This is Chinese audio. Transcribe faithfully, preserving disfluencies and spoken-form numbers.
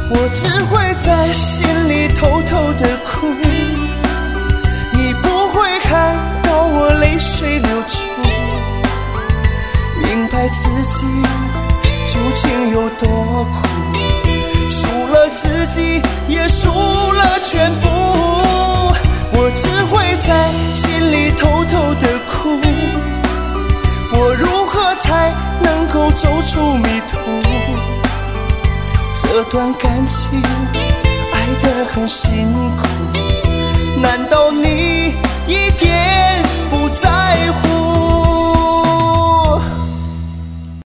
我只会在心里偷偷的哭，你不会看到我泪水流出，明白自己究竟有多苦，输了自己也输了全部。我只会在心里偷偷的哭，我如何才能够走出迷途？这段感情爱得很辛苦，难道你一点不在乎？